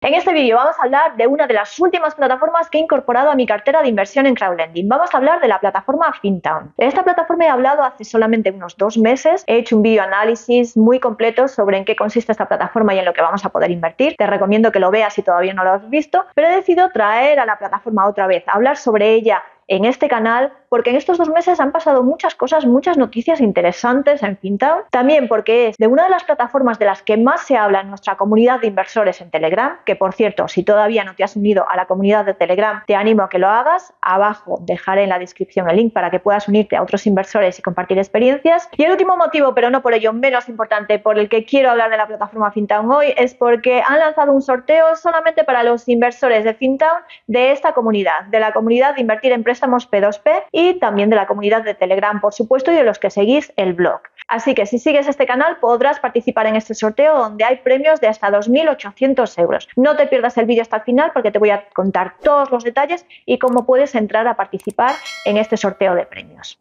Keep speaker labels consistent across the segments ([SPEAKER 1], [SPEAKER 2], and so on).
[SPEAKER 1] En este vídeo vamos a hablar de una de las últimas plataformas que he incorporado a mi cartera de inversión en crowdlending. Vamos a hablar de la plataforma FinTown. De esta plataforma he hablado hace solamente unos 2 meses. He hecho un vídeo análisis muy completo sobre en qué consiste esta plataforma y en lo que vamos a poder invertir. Te recomiendo que lo veas si todavía no lo has visto, pero he decidido traer a la plataforma otra vez, hablar sobre ella en este canal, porque en estos 2 meses han pasado muchas cosas, muchas noticias interesantes en FinTown. También porque es de una de las plataformas de las que más se habla en nuestra comunidad de inversores en Telegram, que por cierto, si todavía no te has unido a la comunidad de Telegram, te animo a que lo hagas. Abajo dejaré en la descripción el link para que puedas unirte a otros inversores y compartir experiencias. Y el último motivo, pero no por ello menos importante, por el que quiero hablar de la plataforma FinTown hoy, es porque han lanzado un sorteo solamente para los inversores de FinTown de esta comunidad, de la comunidad de invertir en préstamos P2P y también de la comunidad de Telegram, por supuesto, y de los que seguís el blog. Así que si sigues este canal podrás participar en este sorteo donde hay premios de hasta 2.800 euros. No te pierdas el vídeo hasta el final porque te voy a contar todos los detalles y cómo puedes entrar a participar en este sorteo de premios.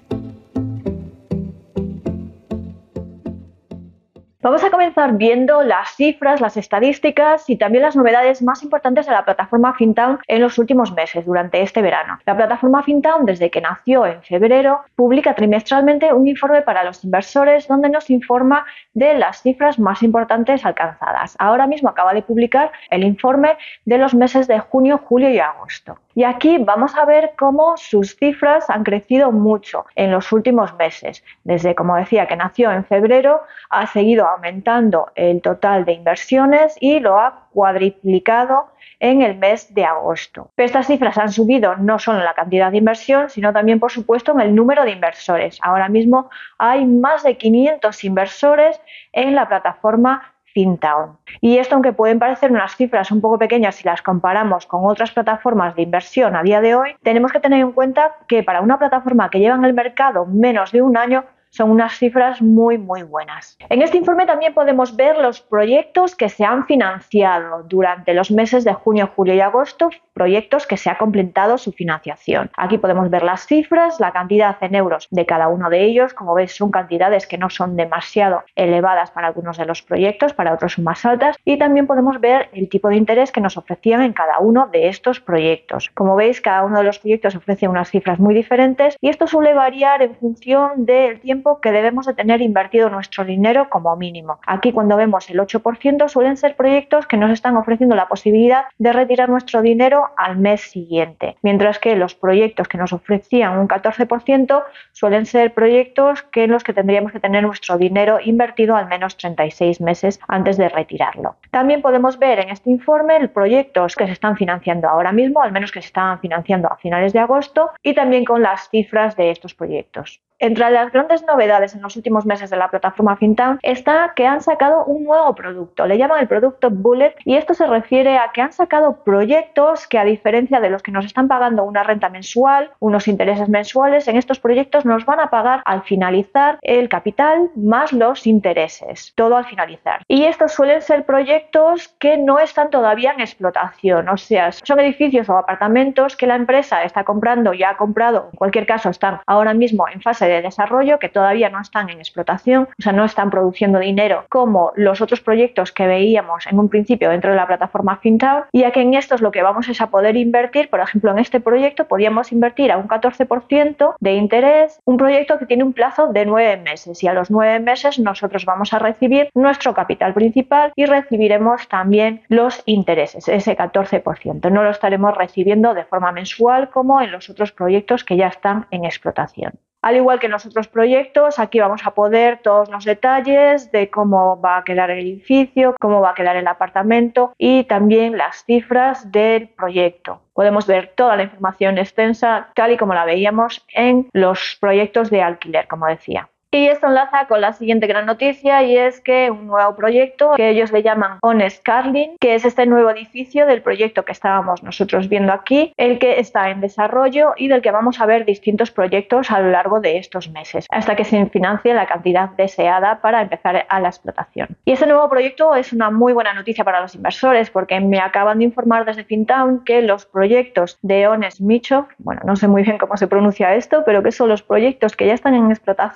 [SPEAKER 1] Vamos a comenzar viendo las cifras, las estadísticas y también las novedades más importantes de la plataforma FinTown en los últimos meses, durante este verano. La plataforma FinTown, desde que nació en febrero, publica trimestralmente un informe para los inversores donde nos informa de las cifras más importantes alcanzadas. Ahora mismo acaba de publicar el informe de los meses de junio, julio y agosto. Y aquí vamos a ver cómo sus cifras han crecido mucho en los últimos meses. Desde, como decía, que nació en febrero, ha seguido aumentando el total de inversiones y lo ha cuadriplicado en el mes de agosto. Pero estas cifras han subido no solo en la cantidad de inversión, sino también, por supuesto, en el número de inversores. Ahora mismo hay más de 500 inversores en la plataforma FinTown. Y esto, aunque pueden parecer unas cifras un poco pequeñas si las comparamos con otras plataformas de inversión a día de hoy, tenemos que tener en cuenta que para una plataforma que lleva en el mercado menos de un año, son unas cifras muy buenas. En este informe también podemos ver los proyectos que se han financiado durante los meses de junio, julio y agosto, proyectos que se ha completado su financiación. Aquí podemos ver las cifras, la cantidad en euros de cada uno de ellos. Como veis, son cantidades que no son demasiado elevadas para algunos de los proyectos, para otros son más altas, y también podemos ver el tipo de interés que nos ofrecían en cada uno de estos proyectos. Como veis, cada uno de los proyectos ofrece unas cifras muy diferentes y esto suele variar en función del tiempo que debemos de tener invertido nuestro dinero como mínimo. Aquí, cuando vemos el 8%, suelen ser proyectos que nos están ofreciendo la posibilidad de retirar nuestro dinero al mes siguiente, mientras que los proyectos que nos ofrecían un 14% suelen ser proyectos en los que tendríamos que tener nuestro dinero invertido al menos 36 meses antes de retirarlo. También podemos ver en este informe los proyectos que se están financiando ahora mismo, al menos que se estaban financiando a finales de agosto, y también con las cifras de estos proyectos. Entre las grandes novedades en los últimos meses de la plataforma FinTown está que han sacado un nuevo producto, le llaman el producto Bullet, y esto se refiere a que han sacado proyectos que, a diferencia de los que nos están pagando una renta mensual, unos intereses mensuales, en estos proyectos nos van a pagar al finalizar el capital más los intereses, todo al finalizar. Y estos suelen ser proyectos que no están todavía en explotación, o sea, son edificios o apartamentos que la empresa está comprando, ya ha comprado, en cualquier caso están ahora mismo en fase de desarrollo, que todavía no están en explotación, o sea, no están produciendo dinero como los otros proyectos que veíamos en un principio dentro de la plataforma FinTown, y aquí en estos lo que vamos es a poder invertir. Por ejemplo, en este proyecto podíamos invertir a un 14% de interés, un proyecto que tiene un plazo de 9 meses, y a los 9 meses nosotros vamos a recibir nuestro capital principal y recibiremos también los intereses, ese 14%. No lo estaremos recibiendo de forma mensual como en los otros proyectos que ya están en explotación. Al igual que en los otros proyectos, aquí vamos a poder todos los detalles de cómo va a quedar el edificio, cómo va a quedar el apartamento y también las cifras del proyecto. Podemos ver toda la información extensa tal y como la veíamos en los proyectos de alquiler, como decía. Y esto enlaza con la siguiente gran noticia, y es que un nuevo proyecto que ellos le llaman Honest Carlin, que es este nuevo edificio del proyecto que estábamos nosotros viendo aquí, el que está en desarrollo y del que vamos a ver distintos proyectos a lo largo de estos meses, hasta que se financie la cantidad deseada para empezar a la explotación. Y este nuevo proyecto es una muy buena noticia para los inversores, porque me acaban de informar desde FinTown que los proyectos de Honest Mitchell, bueno, no sé muy bien cómo se pronuncia esto, pero que son los proyectos que ya están en explotación, que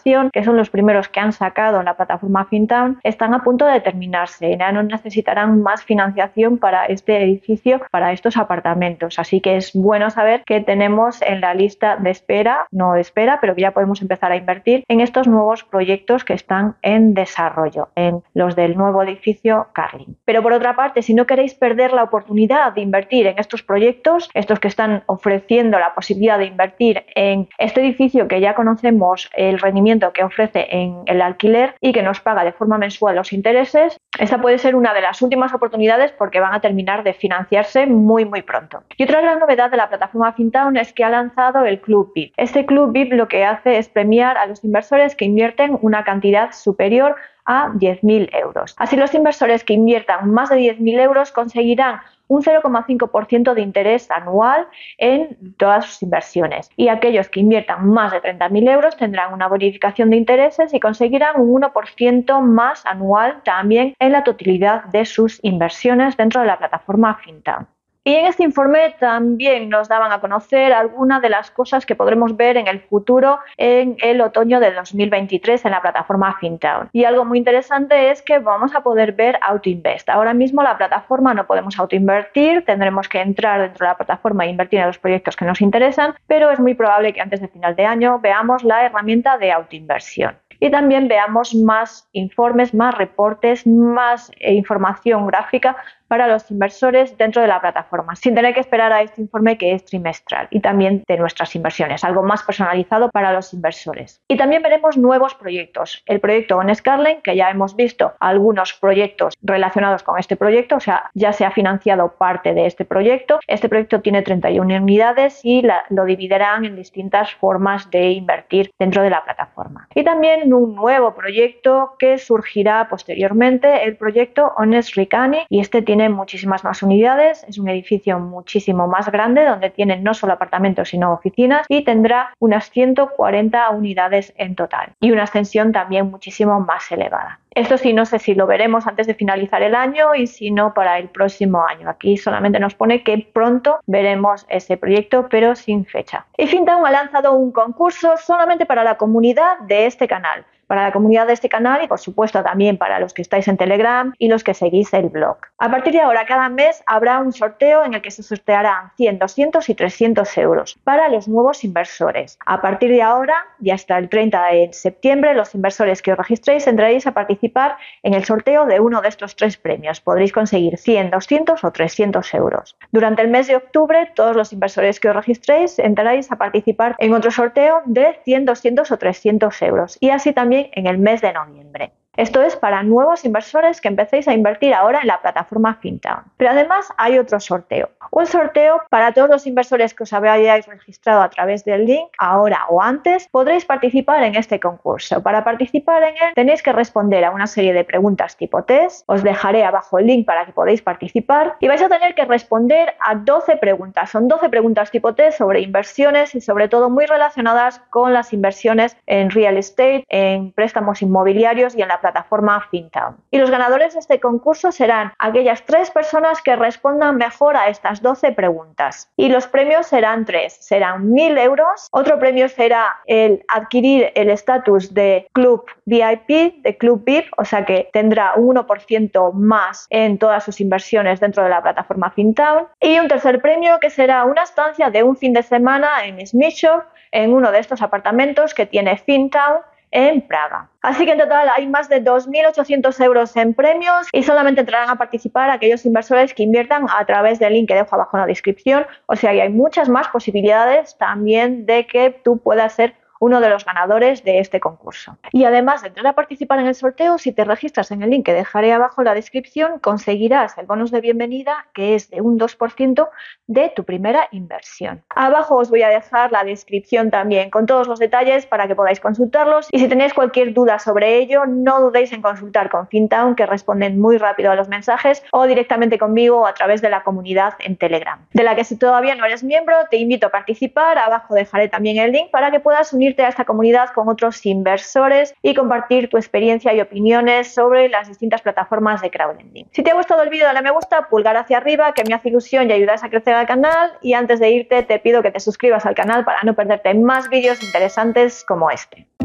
[SPEAKER 1] son los primeros que han sacado la plataforma FinTown, están a punto de terminarse. Ya no necesitarán más financiación para este edificio, para estos apartamentos. Así que es bueno saber que tenemos en la lista de espera, no de espera, pero que ya podemos empezar a invertir en estos nuevos proyectos que están en desarrollo, en los del nuevo edificio Carling. Pero por otra parte, si no queréis perder la oportunidad de invertir en estos proyectos, estos que están ofreciendo la posibilidad de invertir en este edificio que ya conocemos el rendimiento que ofrece en el alquiler y que nos paga de forma mensual los intereses, esta puede ser una de las últimas oportunidades porque van a terminar de financiarse muy pronto. Y otra gran novedad de la plataforma FinTown es que ha lanzado el Club VIP. Este Club VIP lo que hace es premiar a los inversores que invierten una cantidad superior a 10.000 euros. Así, los inversores que inviertan más de 10.000 euros conseguirán un 0,5% de interés anual en todas sus inversiones, y aquellos que inviertan más de 30.000 euros tendrán una bonificación de intereses y conseguirán un 1% más anual también en la totalidad de sus inversiones dentro de la plataforma FinTown. Y en este informe también nos daban a conocer algunas de las cosas que podremos ver en el futuro en el otoño de 2023 en la plataforma FinTown. Y algo muy interesante es que vamos a poder ver AutoInvest. Ahora mismo la plataforma no podemos autoinvertir, tendremos que entrar dentro de la plataforma e invertir en los proyectos que nos interesan, pero es muy probable que antes de final de año veamos la herramienta de autoinversión. Y también veamos más informes, más reportes, más información gráfica para los inversores dentro de la plataforma, sin tener que esperar a este informe que es trimestral, y también de nuestras inversiones, algo más personalizado para los inversores. Y también veremos nuevos proyectos. El proyecto Honest Carling, que ya hemos visto algunos proyectos relacionados con este proyecto, o sea, ya se ha financiado parte de este proyecto. Este proyecto tiene 31 unidades y lo dividirán en distintas formas de invertir dentro de la plataforma. Y también un nuevo proyecto que surgirá posteriormente, el proyecto Honest Ricani, y este tiene muchísimas más unidades, es un edificio muchísimo más grande donde tienen no solo apartamentos sino oficinas, y tendrá unas 140 unidades en total y una extensión también muchísimo más elevada. Esto sí, no sé si lo veremos antes de finalizar el año y si no para el próximo año. Aquí solamente nos pone que pronto veremos ese proyecto, pero sin fecha. Y FinTown ha lanzado un concurso solamente para la comunidad de este canal. Para la comunidad de este canal y por supuesto también para los que estáis en Telegram y los que seguís el blog. A partir de ahora, cada mes habrá un sorteo en el que se sortearán 100, 200 y 300 euros para los nuevos inversores. A partir de ahora y hasta el 30 de septiembre, los inversores que os registréis entraréis a participar en el sorteo de uno de estos tres premios. Podréis conseguir 100, 200 o 300 euros. Durante el mes de octubre, todos los inversores que os registréis entraréis a participar en otro sorteo de 100, 200 o 300 euros. Y así también en el mes de noviembre. Esto es para nuevos inversores que empecéis a invertir ahora en la plataforma FinTown. Pero además hay otro sorteo. Un sorteo para todos los inversores que os habéis registrado a través del link, ahora o antes, podréis participar en este concurso. Para participar en él tenéis que responder a una serie de preguntas tipo test. Os dejaré abajo el link para que podáis participar y vais a tener que responder a 12 preguntas. Son 12 preguntas tipo test sobre inversiones y sobre todo muy relacionadas con las inversiones en real estate, en préstamos inmobiliarios y en la plataforma FinTown. Y los ganadores de este concurso serán aquellas 3 personas que respondan mejor a estas 12 preguntas. Y los premios serán 3. Serán 1.000 euros. Otro premio será el adquirir el estatus de Club VIP, de Club VIP, o sea que tendrá un 1% más en todas sus inversiones dentro de la plataforma FinTown. Y un tercer premio que será una estancia de un fin de semana en Smyslov, en uno de estos apartamentos que tiene FinTown en Praga. Así que en total hay más de 2.800 euros en premios y solamente entrarán a participar aquellos inversores que inviertan a través del link que dejo abajo en la descripción. O sea que hay muchas más posibilidades también de que tú puedas ser uno de los ganadores de este concurso. Y además de entrar a participar en el sorteo, si te registras en el link que dejaré abajo en la descripción, conseguirás el bonus de bienvenida, que es de un 2% de tu primera inversión. Abajo os voy a dejar la descripción también con todos los detalles para que podáis consultarlos, y si tenéis cualquier duda sobre ello, no dudéis en consultar con FinTown, que responden muy rápido a los mensajes, o directamente conmigo a través de la comunidad en Telegram, de la que si todavía no eres miembro te invito a participar. Abajo dejaré también el link para que puedas unirte a esta comunidad con otros inversores y compartir tu experiencia y opiniones sobre las distintas plataformas de crowdlending. Si te ha gustado el vídeo, dale a me gusta, pulgar hacia arriba, que me hace ilusión y ayudas a crecer al canal. Y antes de irte te pido que te suscribas al canal para no perderte más vídeos interesantes como este.